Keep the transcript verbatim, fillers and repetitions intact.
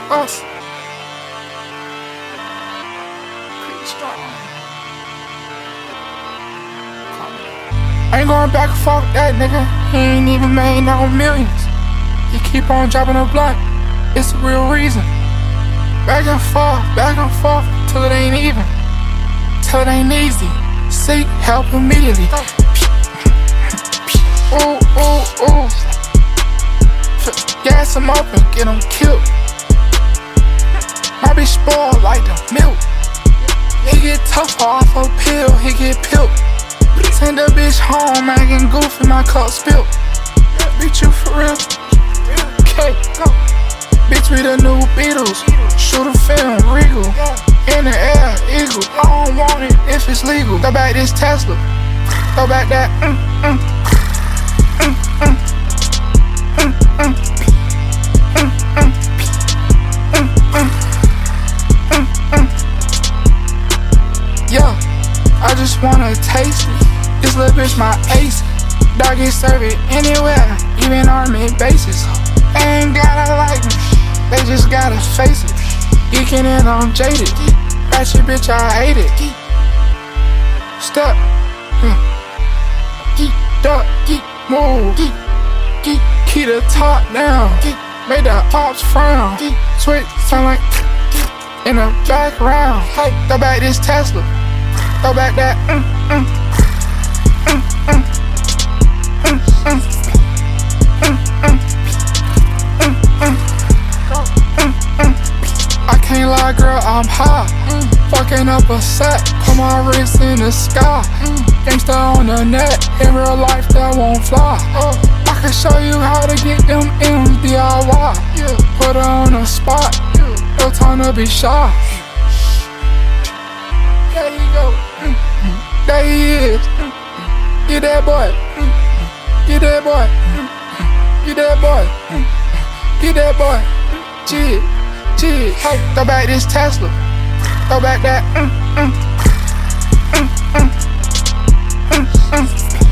Us. Pretty strong. Ain't going back and forth with that nigga. He ain't even made no millions. He keep on dropping a blunt. It's the real reason. Back and forth, back and forth, till it ain't even. Till it ain't easy. Seek help immediately. Ooh, ooh, ooh. Gas him up and get him killed. My bitch spoiled like the milk. He get tougher off a pill, he get pilled. Send the bitch home, acting goofy, my cup spilled. Bitch, you for real? Okay, go. Bitch, we the new Beatles. Shoot a film, regal. In the air, eagle. I don't want it if it's legal. Throw back this Tesla. Throw back that mm, mm. Mm, mm. Mm, mm. Mm, mm. Mm, mm. Mm, mm. Yeah, I just wanna taste it. This little bitch my ace. Dog get serve it anywhere, even army bases. They ain't gotta like me, they just gotta face it. Geeking in, I'm jaded. Ratchet bitch, I hate it. Step, geek, duck, geek, move, geek, geek, keep the top down. Made the ops frown. Switch sound like in the background. Hey, throw back this Tesla. Throw back that mm, mm. Mm, mm. Mm, mm. Mm, mm. Mm, mm. Mm, mm. I can't lie, girl, I'm high. Mm. Fucking up a set, put my wrist in the sky. Mm. Gangsta on the net, in real life that won't fly. Uh, I can show you how to get them M's D I Y. Yeah. Put her on the spot, yeah. No time to be shy. There you go, mm. Mm. There he is. Mm. Get that boy, mm. Get that boy, mm. Get that boy, mm. Get that boy, chill, chill. Hey, throw back this Tesla, throw back that mm, mm. Mm, mm. Mm, mm.